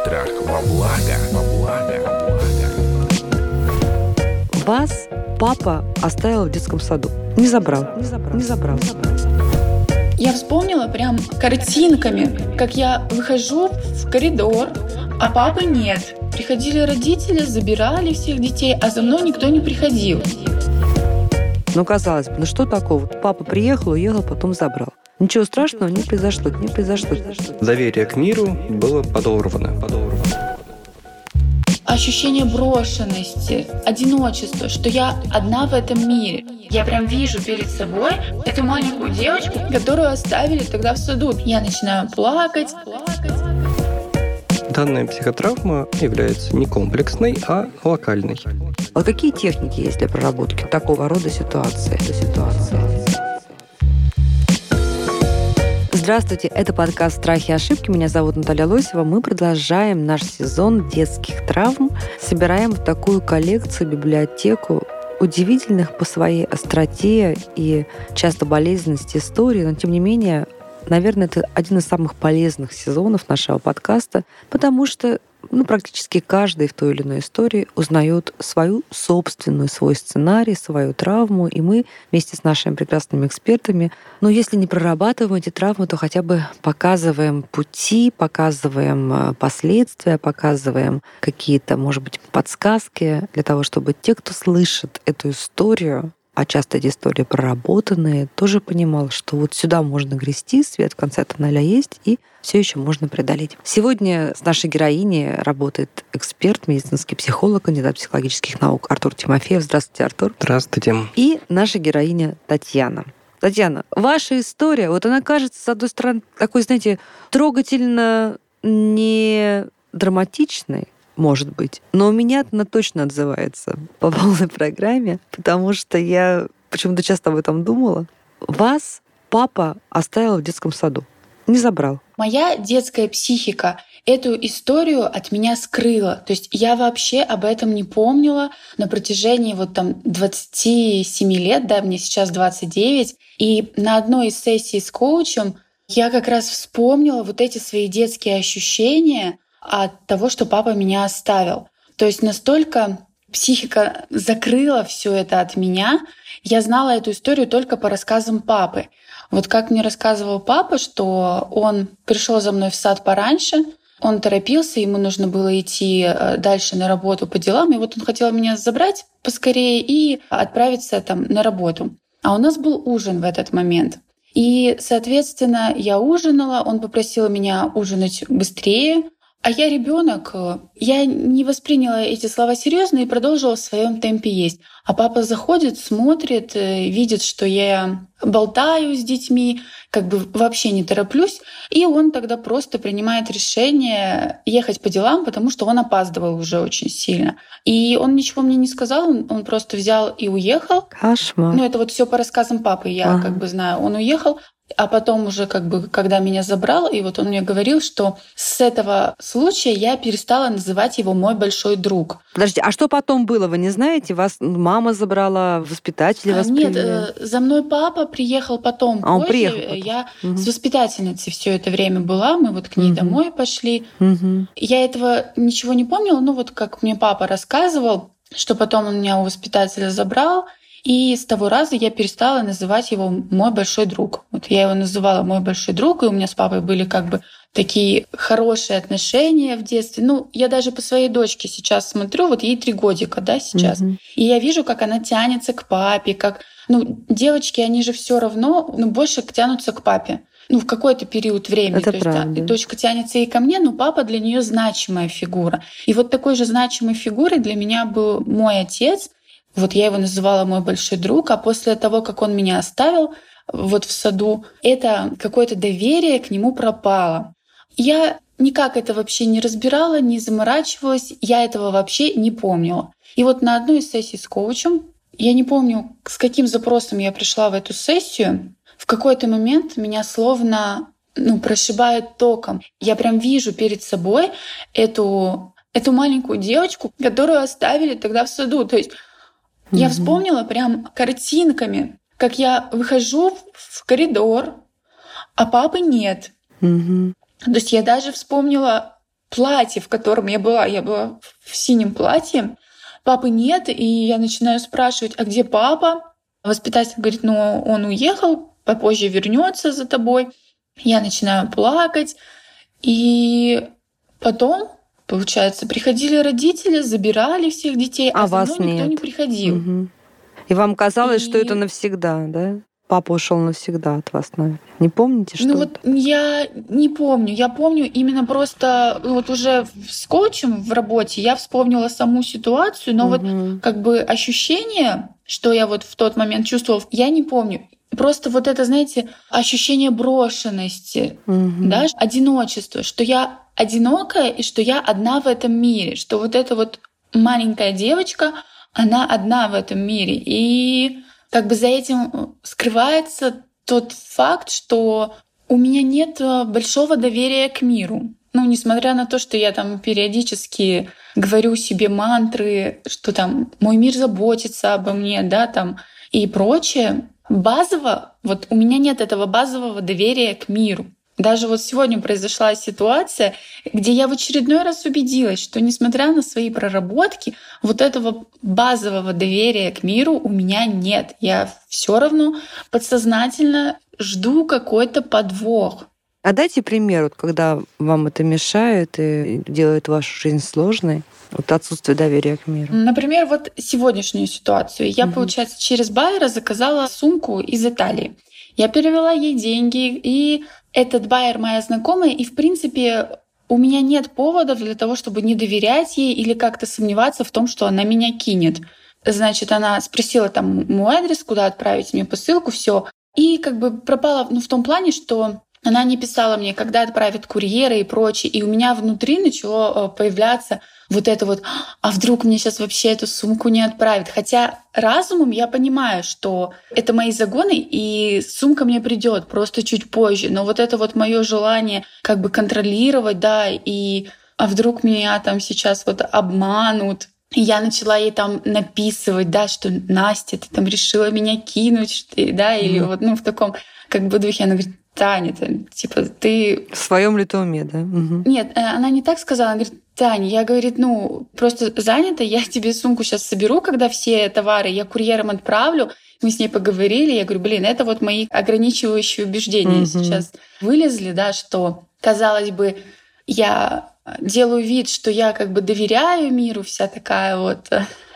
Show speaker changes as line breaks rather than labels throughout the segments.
Страх во благо.
Вас папа оставил в детском саду. Не забрал.
Я вспомнила прям картинками, как я выхожу в коридор, а папы нет. Приходили родители, забирали всех детей, а за мной никто не приходил.
Ну, казалось бы, что такого? Папа приехал, уехал, потом забрал. Ничего страшного не произошло.
Доверие к миру было подорвано.
Ощущение брошенности, одиночества, что я одна в этом мире. Я прям вижу перед собой эту маленькую девочку, которую оставили тогда в саду. Я начинаю плакать.
Данная психотравма является не комплексной, а локальной.
А какие техники есть для проработки такого рода ситуации? Здравствуйте, это подкаст «Страхи и ошибки». Меня зовут Наталья Лосева. Мы продолжаем наш сезон детских травм. Собираем в такую коллекцию, библиотеку удивительных по своей остроте и часто болезненности историй, но тем не менее, наверное, это один из самых полезных сезонов нашего подкаста, потому что практически каждый в той или иной истории узнает свою собственную, свой сценарий, свою травму, и мы вместе с нашими прекрасными экспертами, если не прорабатываем эти травмы, то хотя бы показываем пути, показываем последствия, показываем какие-то, может быть, подсказки для того, чтобы те, кто слышит эту историю, а часто эти истории проработанные, тоже понимал, что вот сюда можно грести, свет в конце тоннеля есть, и все еще можно преодолеть. Сегодня с нашей героиней работает эксперт, медицинский психолог, кандидат психологических наук Артур Тимофеев. Здравствуйте, Артур.
Здравствуйте.
И наша героиня Татьяна. Татьяна, ваша история, она кажется, с одной стороны, такой, знаете, трогательно не драматичной, может быть. Но у меня она точно отзывается по полной программе, потому что я почему-то часто об этом думала. Вас папа оставил в детском саду. Не забрал.
Моя детская психика эту историю от меня скрыла. То есть я вообще об этом не помнила на протяжении 27 лет, мне сейчас 29. И на одной из сессий с коучем я как раз вспомнила эти свои детские ощущения от того, что папа меня оставил. То есть настолько психика закрыла все это от меня. Я знала эту историю только по рассказам папы. Как мне рассказывал папа, что он пришел за мной в сад пораньше, он торопился, ему нужно было идти дальше на работу по делам, и он хотел меня забрать поскорее и отправиться на работу. А у нас был ужин в этот момент. И, соответственно, я ужинала, он попросил меня ужинать быстрее, а я ребенок, я не восприняла эти слова серьезно и продолжила в своем темпе есть. А папа заходит, смотрит, видит, что я болтаю с детьми, вообще не тороплюсь, и он тогда просто принимает решение ехать по делам, потому что он опаздывал уже очень сильно. И он ничего мне не сказал, он просто взял и уехал.
Кошмар.
Это все по рассказам папы, я знаю. Он уехал. А потом уже, когда меня забрал, и он мне говорил, что с этого случая я перестала называть его мой большой друг.
Подождите, а что потом было, вы не знаете? Вас мама забрала, воспитатели вас привели?
Нет, за мной папа приехал потом.
Он
позже.
приехал потом.
Я с воспитательницей все это время была, мы к ней домой пошли. Я этого ничего не помнила, как мне папа рассказывал, что потом он меня у воспитателя забрал, и с того раза я перестала называть его «мой большой друг». Я его называла «мой большой друг», и у меня с папой были такие хорошие отношения в детстве. Я даже по своей дочке сейчас смотрю, ей 3 годика, сейчас. И я вижу, как она тянется к папе, девочки, они же все равно больше тянутся к папе. В какой-то период времени.
Это
то
правда.
есть дочка тянется и ко мне, но папа для нее значимая фигура. И такой же значимой фигурой для меня был мой отец. Я его называла «мой большой друг», а после того, как он меня оставил в саду, это какое-то доверие к нему пропало. Я никак это вообще не разбирала, не заморачивалась, я этого вообще не помнила. И на одной из сессий с коучем, я не помню, с каким запросом я пришла в эту сессию, в какой-то момент меня словно прошибает током. Я прям вижу перед собой эту маленькую девочку, которую оставили тогда в саду. То есть я вспомнила прям картинками, как я выхожу в коридор, а папы нет. То есть я даже вспомнила платье, в котором я была в синем платье. Папы нет, и я начинаю спрашивать, а где папа? Воспитатель говорит, ну, он уехал, попозже вернется за тобой. Я начинаю плакать. И потом, получается, приходили родители, забирали всех детей, а за
вас
мной никто
нет.
не приходил.
Угу. И вам казалось, что это навсегда, да? Папа ушел навсегда от вас, наверное. Не помните, что?
Ну вот я не помню. Я помню именно просто вот уже с коучем в работе я вспомнила саму ситуацию, но вот как бы ощущение, что я вот в тот момент чувствовала, я не помню. Просто вот это, знаете, ощущение брошенности, да, одиночества, что я одинокая и что я одна в этом мире, что вот эта вот маленькая девочка, она одна в этом мире. И как бы за этим скрывается тот факт, что у меня нет большого доверия к миру. Ну, несмотря на то, что я там периодически говорю себе мантры, что там мой мир заботится обо мне, да, там и прочее, базово, вот у меня нет этого базового доверия к миру. Даже вот сегодня произошла ситуация, где я в очередной раз убедилась, что несмотря на свои проработки, вот этого базового доверия к миру у меня нет. Я все равно подсознательно жду какой-то подвох.
А дайте пример, вот, когда вам это мешает и делает вашу жизнь сложной, вот отсутствие доверия к миру.
Например, вот сегодняшнюю ситуацию. Я, получается, через байера заказала сумку из Италии. Я перевела ей деньги, и этот байер моя знакомая, и, в принципе, у меня нет поводов для того, чтобы не доверять ей или как-то сомневаться в том, что она меня кинет. Значит, она спросила там мой адрес, куда отправить мне посылку, все. И как бы пропала в том плане, что она не писала мне, когда отправит курьера и прочее. И у меня внутри начало появляться вот это вот, а вдруг мне сейчас вообще эту сумку не отправят? Хотя разумом я понимаю, что это мои загоны, и сумка мне придет просто чуть позже. Но вот это вот мое желание как бы контролировать, да, и а вдруг меня там сейчас вот обманут. И я начала ей там написывать, да, что Настя, ты там решила меня кинуть, да, или вот, в таком как бы духе. Она говорит, Таня, типа, ты...
В своем ли ты уме, да?
Нет, она не так сказала. Она говорит, Таня, я, говорит, просто занята, я тебе сумку сейчас соберу, когда все товары я курьером отправлю. Мы с ней поговорили, я говорю, это вот мои ограничивающие убеждения сейчас вылезли, да, что, казалось бы, я делаю вид, что я как бы доверяю миру, вся такая вот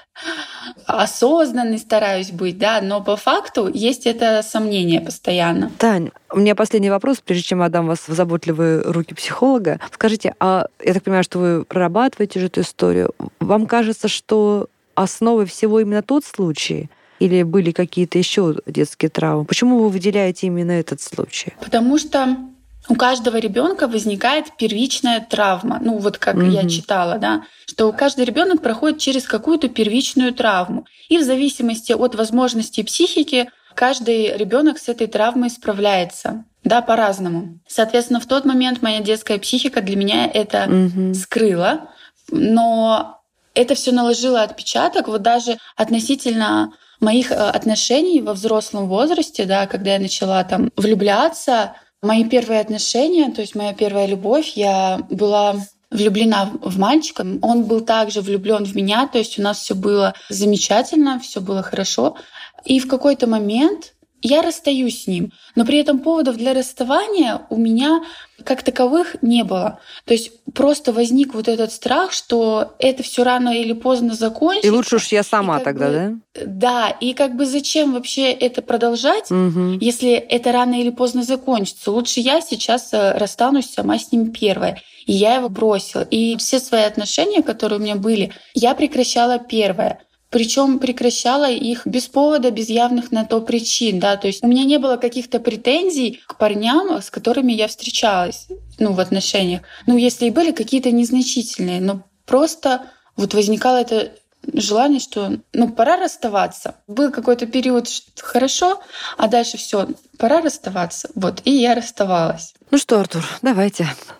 осознанной стараюсь быть, да, но по факту есть это сомнение постоянно.
Тань, у меня последний вопрос, прежде чем отдам вас в заботливые руки психолога. Скажите, а я так понимаю, что вы прорабатываете же эту историю. Вам кажется, что основой всего именно тот случай? Или были какие-то еще детские травмы? Почему вы выделяете именно этот случай?
Потому что у каждого ребенка возникает первичная травма. Вот как я читала, да, что каждый ребенок проходит через какую-то первичную травму. И в зависимости от возможностей психики каждый ребенок с этой травмой справляется, да, по-разному. Соответственно, в тот момент моя детская психика для меня это скрыла, но это все наложило отпечаток вот даже относительно моих отношений во взрослом возрасте, да, когда я начала там влюбляться. Мои первые отношения, то есть моя первая любовь, я была влюблена в мальчика. Он был также влюблен в меня, то есть у нас все было замечательно, все было хорошо. И в какой-то момент я расстаюсь с ним, но при этом поводов для расставания у меня как таковых не было. То есть просто возник вот этот страх, что это все рано или поздно закончится.
И лучше уж я сама тогда, да?
Да, и как бы зачем вообще это продолжать, если это рано или поздно закончится? Лучше я сейчас расстанусь сама с ним первая. И я его бросила. И все свои отношения, которые у меня были, я прекращала первая. Причем прекращала их без повода, без явных на то причин. Да? То есть у меня не было каких-то претензий к парням, с которыми я встречалась в отношениях. Если и были какие-то незначительные, но просто вот возникало это желание, что пора расставаться. Был какой-то период, что хорошо, а дальше все, пора расставаться. Вот, и я расставалась.
Ну что, Артур, давайте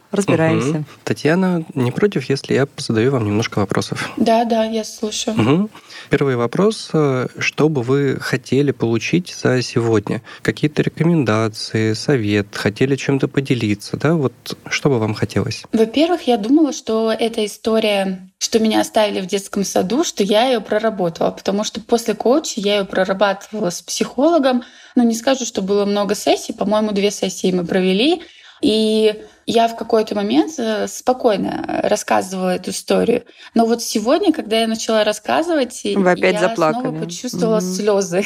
Разбираемся.
Татьяна, не против, если я задаю вам немножко вопросов?
Да, я слушаю.
Первый вопрос. Что бы вы хотели получить за сегодня? Какие-то рекомендации, совет? Хотели чем-то поделиться? Да? Вот что бы вам хотелось?
Во-первых, я думала, что эта история, что меня оставили в детском саду, что я ее проработала, потому что после коуча я ее прорабатывала с психологом. Не скажу, что было много сессий, по-моему, 2 сессии мы провели. И я в какой-то момент спокойно рассказывала эту историю. Но вот сегодня, когда я начала рассказывать,
я
снова почувствовала слезы.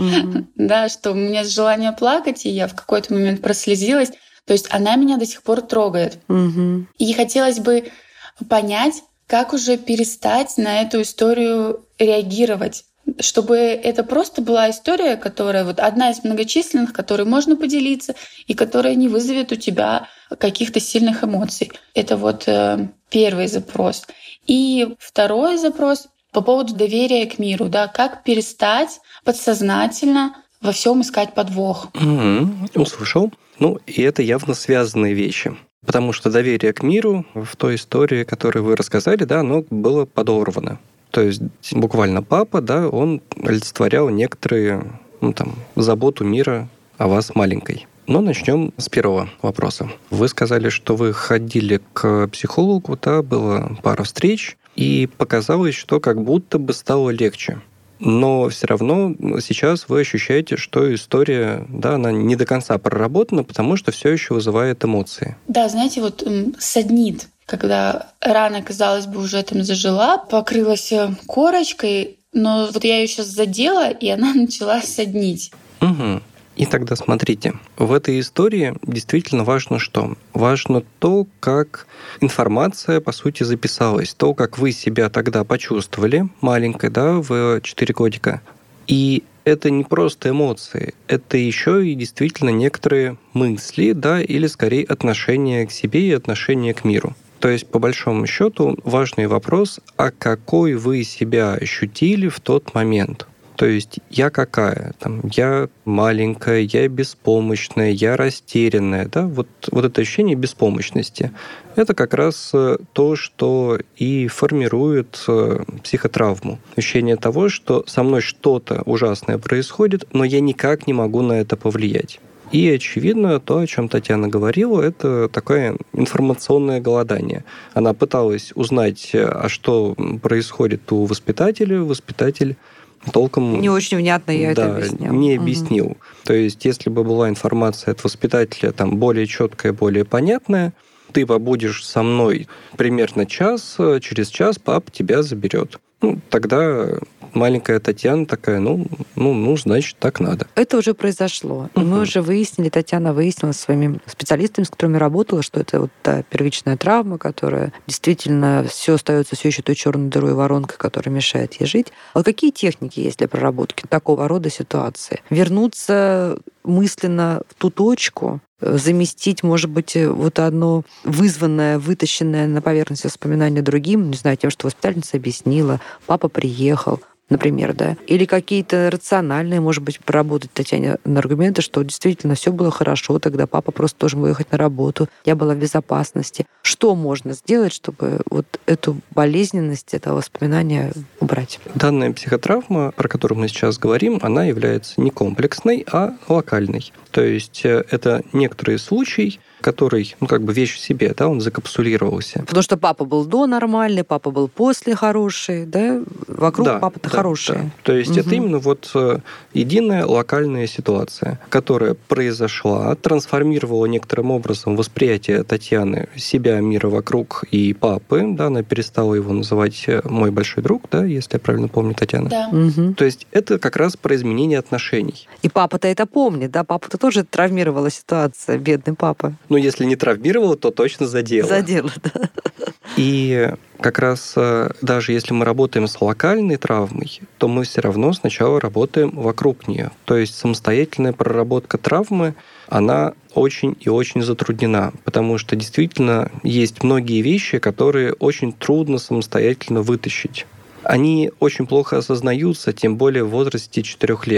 Да, что у меня желание плакать, и я в какой-то момент прослезилась. То есть она меня до сих пор трогает. И хотелось бы понять, как уже перестать на эту историю реагировать. Чтобы это просто была история, которая одна из многочисленных, которой можно поделиться и которая не вызовет у тебя каких-то сильных эмоций. Это первый запрос. И второй запрос по поводу доверия к миру. Да, как перестать подсознательно во всем искать подвох.
Услышал. И это явно связанные вещи. Потому что доверие к миру в той истории, которую вы рассказали, да, оно было подорвано. То есть буквально папа, да, он олицетворял некоторые, заботу мира о вас маленькой. Но начнем с первого вопроса. Вы сказали, что вы ходили к психологу, да, было пара встреч, и показалось, что как будто бы стало легче. Но все равно сейчас вы ощущаете, что история, да, она не до конца проработана, потому что все еще вызывает эмоции.
Да, знаете, саднит. Когда рана, казалось бы, уже там зажила, покрылась корочкой, но я ее сейчас задела, и она начала саднить.
И тогда смотрите, в этой истории действительно важно что? Важно то, как информация, по сути, записалась, то, как вы себя тогда почувствовали, маленькой, да, в 4 годика. И это не просто эмоции, это еще и действительно некоторые мысли, да, или скорее отношение к себе и отношение к миру. То есть, по большому счету, важный вопрос, а какой вы себя ощутили в тот момент? То есть я какая? Я маленькая, я беспомощная, я растерянная. Да? Вот это ощущение беспомощности. Это как раз то, что и формирует психотравму. Ощущение того, что со мной что-то ужасное происходит, но я никак не могу на это повлиять. И, очевидно, то, о чем Татьяна говорила, это такое информационное голодание. Она пыталась узнать, а что происходит у воспитателя. Воспитатель толком...
Не очень внятно я это объяснял.
Не объяснил. То есть, если бы была информация от воспитателя более четкая, более понятная, ты побудешь со мной примерно час, через час папа тебя заберет. Тогда маленькая Татьяна такая, значит, так надо.
Это уже произошло. И мы уже выяснили, Татьяна выяснила со своими специалистами, с которыми работала, что это та первичная травма, которая действительно все остается все еще той черной дырой воронкой, которая мешает ей жить. А какие техники есть для проработки такого рода ситуации? Вернуться мысленно в ту точку, заместить, может быть, одно вызванное, вытащенное на поверхность воспоминания другим, не знаю, тем, что воспитательница объяснила, папа приехал, например, да, или какие-то рациональные, может быть, проработать Татьяне на аргументы, что действительно все было хорошо, тогда папа просто должен был ехать на работу, я была в безопасности. Что можно сделать, чтобы эту болезненность этого воспоминания убрать?
Данная психотравма, про которую мы сейчас говорим, она является не комплексной, а локальной. То есть это некоторый случай, который, вещь в себе, да, он закапсулировался.
Потому что папа был до нормальный, папа был после хороший, да? Вокруг папа-то хороший. Да.
То есть это именно единая локальная ситуация, которая произошла, трансформировала некоторым образом восприятие Татьяны себя, мира вокруг и папы, да, она перестала его называть «мой большой друг», да, если я правильно помню, Татьяна.
Да.
То есть это как раз про изменение отношений.
И папа-то это помнит, да? Папа-то тоже травмировала ситуация, бедный папа.
Если не травмировала, то точно задела.
Задела, да.
И как раз даже если мы работаем с локальной травмой, то мы все равно сначала работаем вокруг нее. То есть самостоятельная проработка травмы, она очень и очень затруднена, потому что действительно есть многие вещи, которые очень трудно самостоятельно вытащить. Они очень плохо осознаются, тем более в возрасте 4 лет.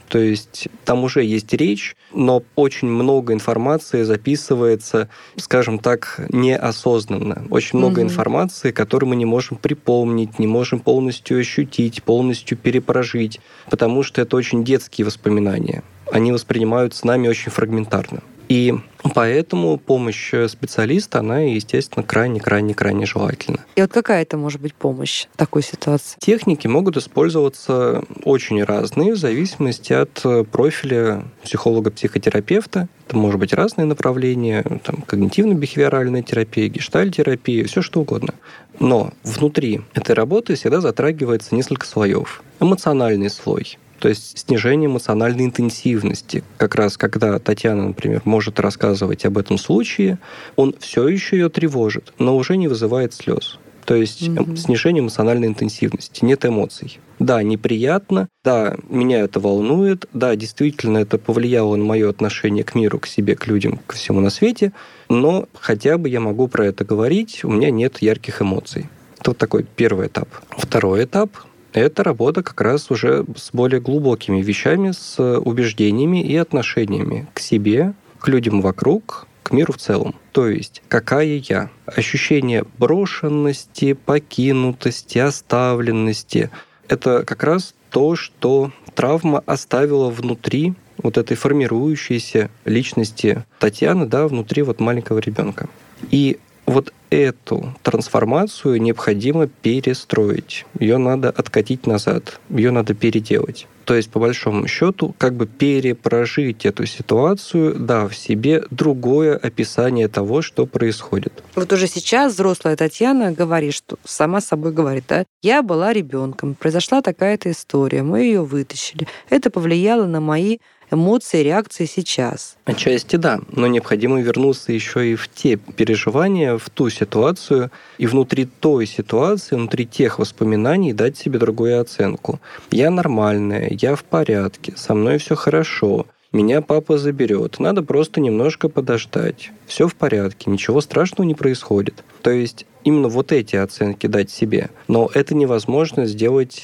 То есть там уже есть речь, но очень много информации записывается, скажем так, неосознанно. Очень много информации, которую мы не можем припомнить, не можем полностью ощутить, полностью перепрожить, потому что это очень детские воспоминания. Они воспринимаются нами очень фрагментарно. И поэтому помощь специалиста, она, естественно, крайне желательна.
И вот какая это может быть помощь в такой ситуации?
Техники могут использоваться очень разные в зависимости от профиля психолога-психотерапевта. Это может быть разные направления, там, когнитивно-бихевиоральная терапия, гештальт-терапия, все что угодно. Но внутри этой работы всегда затрагивается несколько слоев. Эмоциональный слой, то есть снижение эмоциональной интенсивности. Как раз когда Татьяна, например, может рассказывать об этом случае, он все еще ее тревожит, но уже не вызывает слез. То есть снижение эмоциональной интенсивности, нет эмоций. Да, неприятно, да, меня это волнует, да, действительно это повлияло на мое отношение к миру, к себе, к людям, ко всему на свете, но хотя бы я могу про это говорить, у меня нет ярких эмоций. Это вот такой первый этап. Второй этап — это работа как раз уже с более глубокими вещами, с убеждениями и отношениями к себе, к людям вокруг, к миру в целом. То есть, какая я? Ощущение брошенности, покинутости, оставленности. Это как раз то, что травма оставила внутри вот этой формирующейся личности Татьяны, да, внутри вот маленького ребенка. И вот эту трансформацию необходимо перестроить. Ее надо откатить назад, ее надо переделать. То есть, по большому счету, как бы перепрожить эту ситуацию, да, в себе другое описание того, что происходит.
Вот уже сейчас взрослая Татьяна говорит, что сама собой говорит, да, я была ребенком, произошла такая-то история, мы ее вытащили. Это повлияло на мои эмоции, реакции сейчас.
Отчасти да, но необходимо вернуться еще и в те переживания, в ту ситуацию, и внутри той ситуации, внутри тех воспоминаний дать себе другую оценку. Я нормальная, я в порядке, со мной все хорошо, меня папа заберет, надо просто немножко подождать. Все в порядке, ничего страшного не происходит. То есть именно вот эти оценки дать себе. Но это невозможно сделать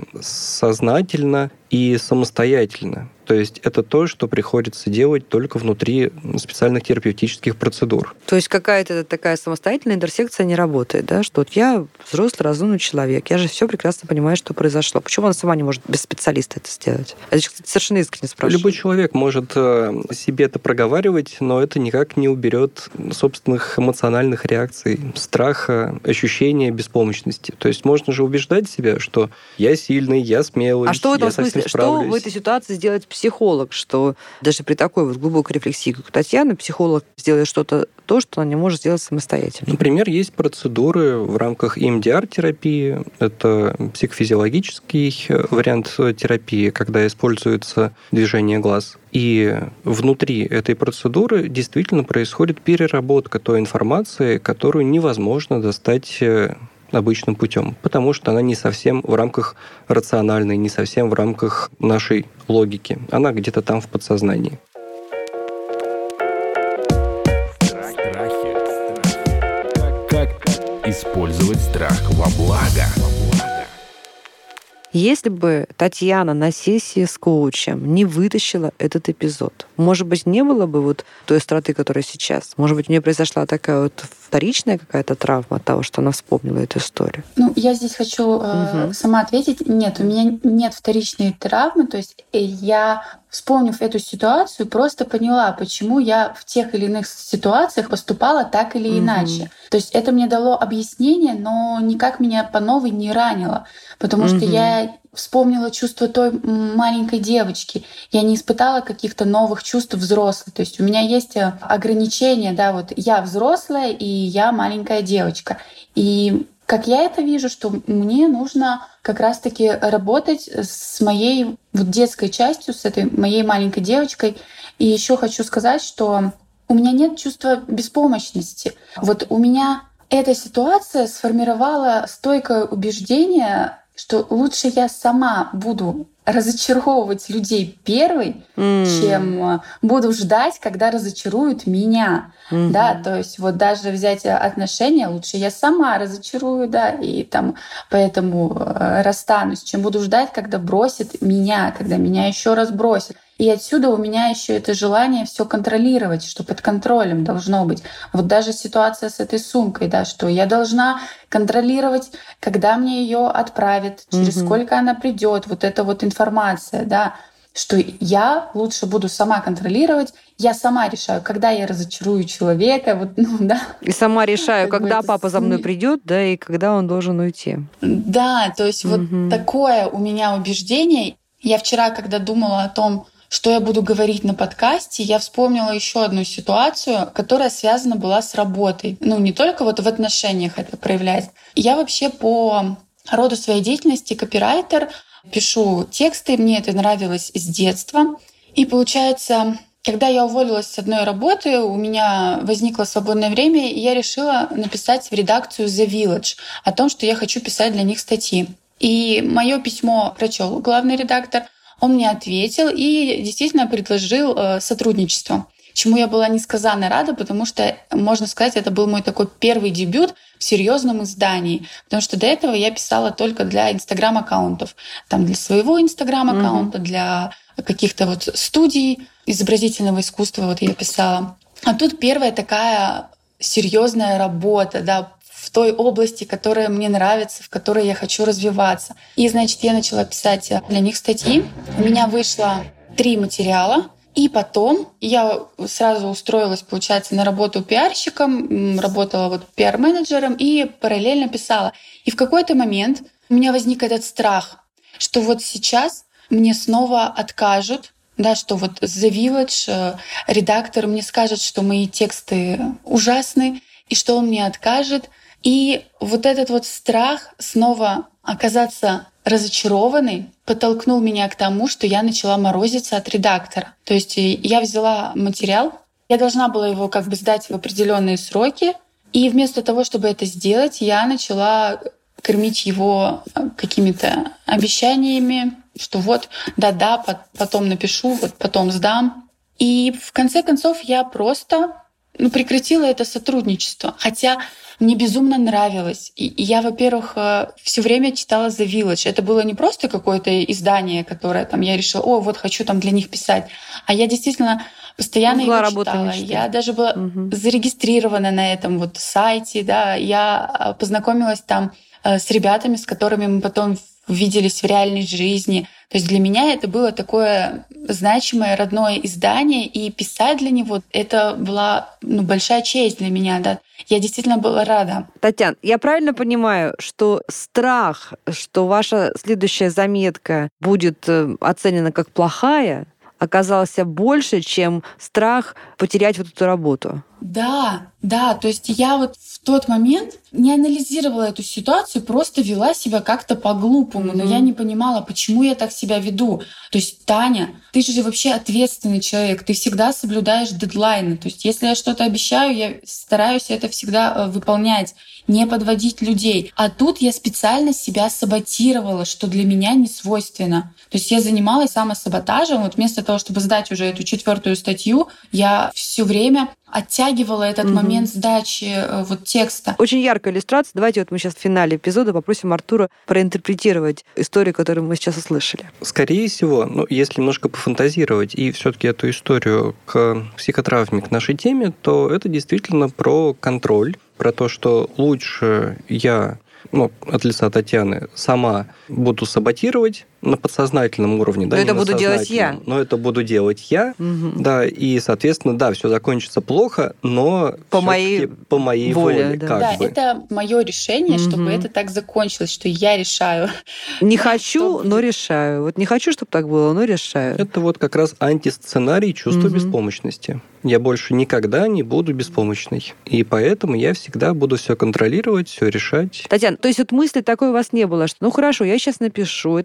сознательно и самостоятельно. То есть это то, что приходится делать только внутри специальных терапевтических процедур.
То есть какая-то такая самостоятельная интерсекция не работает, да? Что вот я взрослый, разумный человек, я же все прекрасно понимаю, что произошло. Почему она сама не может без специалиста это сделать? Это, кстати, совершенно искренне спрашиваю.
Любой человек может себе это проговаривать, но это никак не уберет собственных эмоциональных реакций, страха, ощущения беспомощности. То есть можно же убеждать себя, что я сильный, я смелый,
а что в этом
я совсем
смысле,
справлюсь.
что в этой ситуации сделать психолог, что даже при такой вот глубокой рефлексии, как у Татьяны, психолог сделает что-то, то, что она не может сделать самостоятельно?
Например, есть процедуры в рамках EMDR-терапии, это психофизиологический вариант терапии, когда используется движение глаз. И внутри этой процедуры действительно происходит переработка той информации, которую невозможно достать обычным путем, потому что она не совсем в рамках рациональной, не совсем в рамках нашей логики. Она где-то там в подсознании.
Как использовать страх во благо?
Если бы Татьяна на сессии с коучем не вытащила этот эпизод, может быть, не было бы вот той остроты, которая сейчас? Может быть, у нее произошла такая вот вторичная какая-то травма от того, что она вспомнила эту историю?
Ну, я здесь хочу сама ответить. Нет, у меня нет вторичной травмы. То есть я, вспомнив эту ситуацию, просто поняла, почему я в тех или иных ситуациях поступала так или иначе. То есть это мне дало объяснение, но никак меня по новой не ранило. Потому что я вспомнила чувство той маленькой девочки. Я не испытала каких-то новых чувств взрослой. То есть у меня есть ограничения, да, вот я взрослая и я маленькая девочка. И как я это вижу, что мне нужно как раз-таки работать с моей вот детской частью, с этой моей маленькой девочкой. И еще хочу сказать, что у меня нет чувства беспомощности. Вот у меня эта ситуация сформировала стойкое убеждение что лучше я сама буду разочаровывать людей первой, чем буду ждать, когда разочаруют меня. Да, то есть вот даже взять отношения, лучше я сама разочарую, да, и там поэтому расстанусь, чем буду ждать, когда бросит меня, когда меня еще раз бросит. И отсюда у меня еще это желание все контролировать, что под контролем должно быть. Вот даже ситуация с этой сумкой, да, что я должна контролировать, когда мне ее отправят, через сколько она придет, вот эта вот информация, да, что я лучше буду сама контролировать, я сама решаю, когда я разочарую человека, вот, ну, да.
И сама решаю, когда папа за мной придет, да, и когда он должен уйти.
Да, то есть вот такое у меня убеждение. Я вчера, когда думала о том, что я буду говорить на подкасте, я вспомнила еще одну ситуацию, которая связана была с работой. Ну, не только вот в отношениях это проявляется. Я вообще по роду своей деятельности копирайтер, пишу тексты, мне это нравилось с детства. И получается, когда я уволилась с одной работы, у меня возникло свободное время, и я решила написать в редакцию The Village о том, что я хочу писать для них статьи. И мое письмо прочел главный редактор, он мне ответил и действительно предложил сотрудничество, чему я была несказанно рада, потому что, можно сказать, это был мой такой первый дебют в серьезном издании, потому что до этого я писала только для инстаграм-аккаунтов, там для своего инстаграм-аккаунта, для каких-то вот студий изобразительного искусства вот я писала. А тут первая такая серьезная работа, да, в той области, которая мне нравится, в которой я хочу развиваться. И, значит, я начала писать для них статьи. У меня вышло 3 материала. И потом я сразу устроилась, получается, на работу пиарщиком, работала вот пиар-менеджером и параллельно писала. И в какой-то момент у меня возник этот страх, что вот сейчас мне снова откажут, да, что вот The Village, редактор мне скажет, что мои тексты ужасны, и что он мне откажет. И вот этот вот страх снова оказаться разочарованной подтолкнул меня к тому, что я начала морозиться от редактора. То есть я взяла материал, я должна была его как бы сдать в определенные сроки, и вместо того, чтобы это сделать, я начала кормить его какими-то обещаниями, что вот, да-да, потом напишу, вот потом сдам. И в конце концов я просто прекратила это сотрудничество. Хотя мне безумно нравилось. И я, во-первых, все время читала The Village. Это было не просто какое-то издание, которое там я решила, вот хочу там для них писать. А я действительно постоянно его читала. Я даже была зарегистрирована на этом вот сайте. Да. Я познакомилась там с ребятами, с которыми мы потом виделись в реальной жизни. То есть для меня это было такое значимое родное издание, и писать для него — это была большая честь для меня. Да. Я действительно была рада.
Татьяна, я правильно понимаю, что страх, что ваша следующая заметка будет оценена как плохая, оказался больше, чем страх потерять вот эту работу?
Да, то есть я вот в тот момент не анализировала эту ситуацию, просто вела себя как-то по-глупому, но я не понимала, почему я так себя веду. То есть, Таня, ты же вообще ответственный человек, ты всегда соблюдаешь дедлайны. То есть если я что-то обещаю, я стараюсь это всегда выполнять, не подводить людей. А тут я специально себя саботировала, что для меня не свойственно. То есть я занималась самосаботажем. Вот вместо того, чтобы сдать уже эту 4-ю статью, я все время оттягивала этот момент сдачи вот текста.
Очень яркая иллюстрация. Давайте вот мы сейчас в финале эпизода попросим Артура проинтерпретировать историю, которую мы сейчас услышали.
Скорее всего, если немножко пофантазировать и все-таки эту историю к психотравме, к нашей теме, то это действительно про контроль, про то, что лучше я, от лица Татьяны, сама буду саботировать на подсознательном уровне.
Но это буду делать я.
Но это буду делать я, да, и, соответственно, да, все закончится плохо, но
по моей
воле.
Да, это мое решение, чтобы это так закончилось, что я решаю.
Не хочу, но решаю. Вот не хочу, чтобы так было, но решаю.
Это вот как раз антисценарий чувства беспомощности. Я больше никогда не буду беспомощной. И поэтому я всегда буду все контролировать, все решать.
Татьяна, то есть вот мысли такой у вас не было, что хорошо, я сейчас напишу, это будет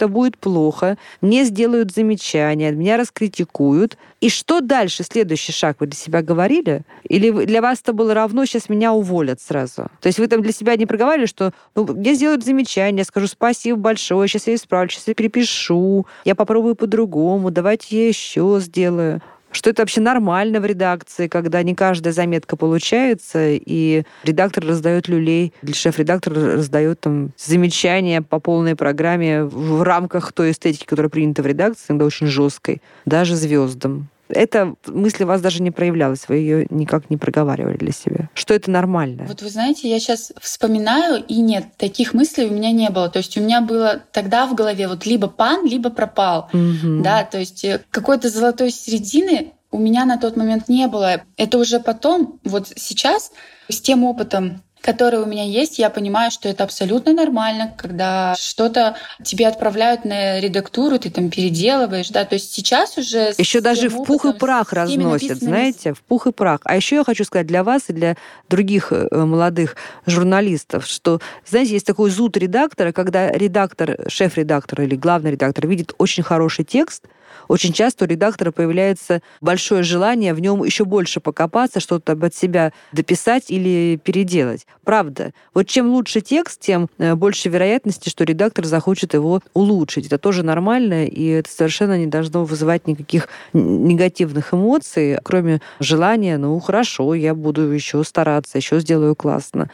плохо, мне сделают замечания, меня раскритикуют. И что дальше? Следующий шаг вы для себя говорили? Или для вас это было равно, сейчас меня уволят сразу? То есть вы там для себя не проговаривали, что мне сделают замечания, я скажу спасибо большое, сейчас я исправлю, сейчас я перепишу, я попробую по-другому, давайте я еще сделаю. Что это вообще нормально в редакции, когда не каждая заметка получается, и редактор раздает люлей, или шеф-редактор раздает там замечания по полной программе в рамках той эстетики, которая принята в редакции, иногда очень жесткой, даже звездам. Эта мысль у вас даже не проявлялась, вы ее никак не проговаривали для себя. Что это нормально?
Вот вы знаете, я сейчас вспоминаю, и нет, таких мыслей у меня не было. То есть у меня было тогда в голове вот либо пан, либо пропал. Да, то есть какой-то золотой середины у меня на тот момент не было. Это уже потом, вот сейчас, с тем опытом, который у меня есть, я понимаю, что это абсолютно нормально, когда что-то тебе отправляют на редактуру, ты там переделываешь, да, то есть сейчас уже...
Еще даже в пух и прах разносят, знаете, в пух и прах. А еще я хочу сказать для вас и для других молодых журналистов, что, знаете, есть такой зуд редактора, когда редактор, шеф-редактор или главный редактор видит очень хороший текст, очень часто у редактора появляется большое желание в нем еще больше покопаться, что-то от себя дописать или переделать. Правда. Вот чем лучше текст, тем больше вероятности, что редактор захочет его улучшить. Это тоже нормально, и это совершенно не должно вызывать никаких негативных эмоций, кроме желания, хорошо, я буду еще стараться, еще сделаю классно.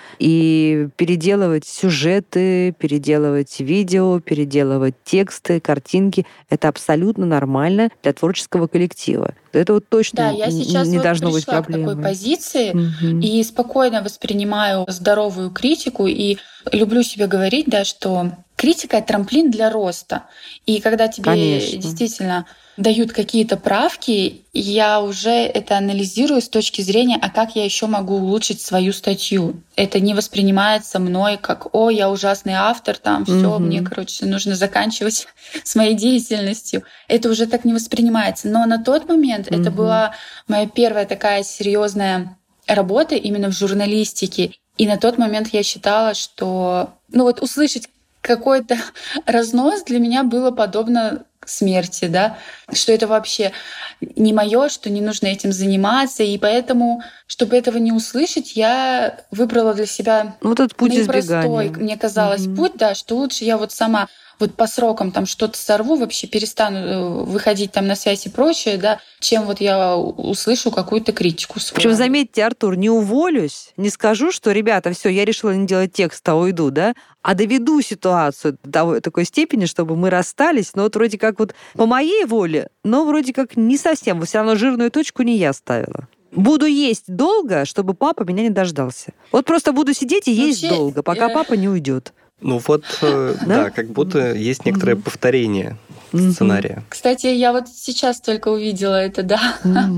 И переделывать сюжеты, переделывать видео, переделывать тексты, картинки — это абсолютно нормально для творческого коллектива. Это вот точно
я сейчас
не должно быть проблемой.
к такой позиции и спокойно воспринимаю здоровую критику и люблю себе говорить, да, что критика — это трамплин для роста. И когда тебе действительно дают какие-то правки, я уже это анализирую с точки зрения, а как я еще могу улучшить свою статью. Это не воспринимается мной как: о, я ужасный автор, там все, мне, нужно заканчивать с моей деятельностью. Это уже так не воспринимается. Но на тот момент это была моя первая такая серьезная работа именно в журналистике. И на тот момент я считала, что услышать какой-то разнос для меня было подобно смерти, да, что это вообще не мое, что не нужно этим заниматься, и поэтому, чтобы этого не услышать, я выбрала для себя
этот путь
наипростой, мне казалось, путь, да, что лучше я сама по срокам там что-то сорву, вообще перестану выходить там на связь и прочее, да, чем я услышу какую-то критику свою.
Причем, заметьте, Артур, не уволюсь, не скажу, что, ребята, все, я решила не делать текст, а уйду, да, а доведу ситуацию до такой степени, чтобы мы расстались, но вроде как по моей воле, но вроде как не совсем, все равно жирную точку не я ставила. Буду есть долго, чтобы папа меня не дождался. Просто буду сидеть и есть долго, пока папа не уйдет.
Да, как будто есть некоторое повторение сценария.
Кстати, я сейчас только увидела это, да.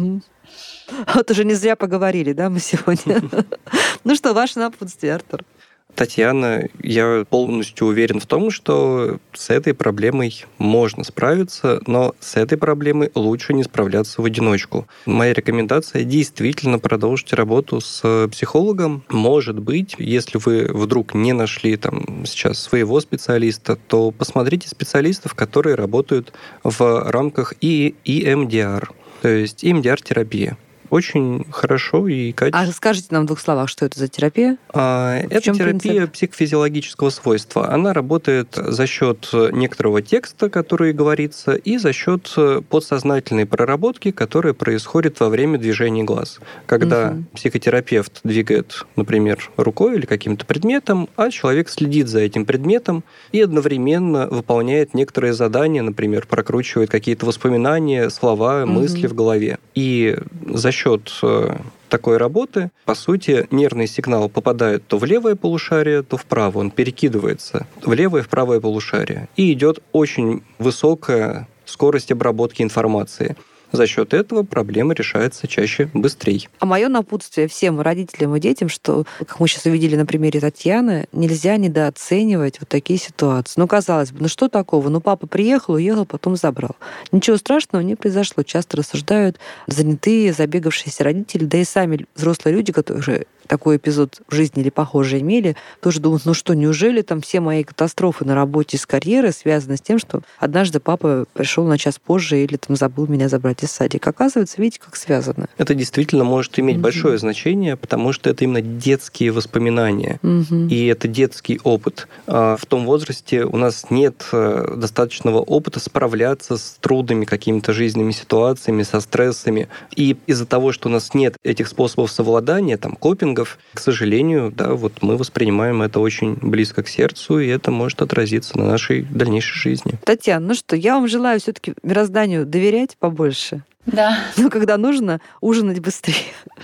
Вот уже не зря поговорили, да, мы сегодня. Ну что, ваше напутствие, Артур?
Татьяна, я полностью уверен в том, что с этой проблемой можно справиться, но с этой проблемой лучше не справляться в одиночку. Моя рекомендация — действительно продолжите работу с психологом. Может быть, если вы вдруг не нашли сейчас своего специалиста, то посмотрите специалистов, которые работают в рамках EMDR, то есть EMDR-терапия. Очень хорошо и качественно.
А скажите нам в 2 словах, что это за терапия?
Это терапия психофизиологического свойства. Она работает за счет некоторого текста, который говорится, и за счет подсознательной проработки, которая происходит во время движения глаз. Когда психотерапевт двигает, например, рукой или каким-то предметом, а человек следит за этим предметом и одновременно выполняет некоторые задания, например, прокручивает какие-то воспоминания, слова, мысли в голове. И за счет такой работы, по сути, нервный сигнал попадает то в левое полушарие, то в правое. Он перекидывается в левое и в правое полушарие. И идет очень высокая скорость обработки информации. За счет этого проблема решается чаще быстрее.
А мое напутствие всем родителям и детям, что, как мы сейчас увидели на примере Татьяны, нельзя недооценивать такие ситуации. Казалось бы, что такого? Папа приехал, уехал, потом забрал. Ничего страшного не произошло. Часто рассуждают занятые, забегавшиеся родители, да и сами взрослые люди, которые такой эпизод в жизни или похожий имели, тоже думают, ну что, неужели там все мои катастрофы на работе с карьерой связаны с тем, что однажды папа пришел на час позже или там забыл меня забрать из садика. Оказывается, видите, как связано.
Это действительно может иметь большое значение, потому что это именно детские воспоминания. И это детский опыт. В том возрасте у нас нет достаточного опыта справляться с трудными какими-то жизненными ситуациями, со стрессами. И из-за того, что у нас нет этих способов совладания, там, копингов, к сожалению, да, вот мы воспринимаем это очень близко к сердцу, и это может отразиться на нашей дальнейшей жизни.
Татьяна, ну что, я вам желаю все-таки мирозданию доверять побольше.
Да.
Но когда нужно, ужинать быстрее.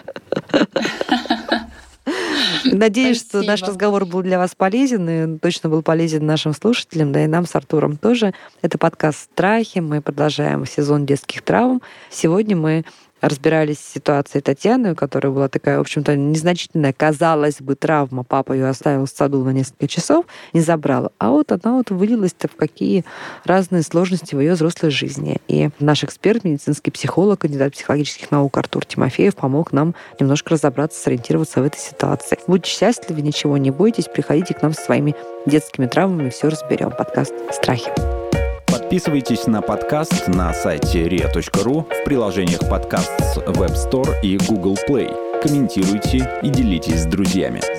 Надеюсь, что наш разговор был для вас полезен, и точно был полезен нашим слушателям, да и нам с Артуром тоже. Это подкаст «Страхи». Мы продолжаем сезон детских травм. Сегодня мы разбирались с ситуацией Татьяны, у которой была такая, в общем-то, незначительная, казалось бы, травма. Папа ее оставил в саду на несколько часов, не забрал. А вот она вот вылилась-то в какие разные сложности в ее взрослой жизни. И наш эксперт, медицинский психолог, кандидат психологических наук Артур Тимофеев помог нам немножко разобраться, сориентироваться в этой ситуации. Будьте счастливы, ничего не бойтесь, приходите к нам со своими детскими травмами, все разберем. Подкаст «Страхи».
Подписывайтесь на подкаст на сайте ria.ru, в приложениях подкаст с Web Store и Google Play. Комментируйте и делитесь с друзьями.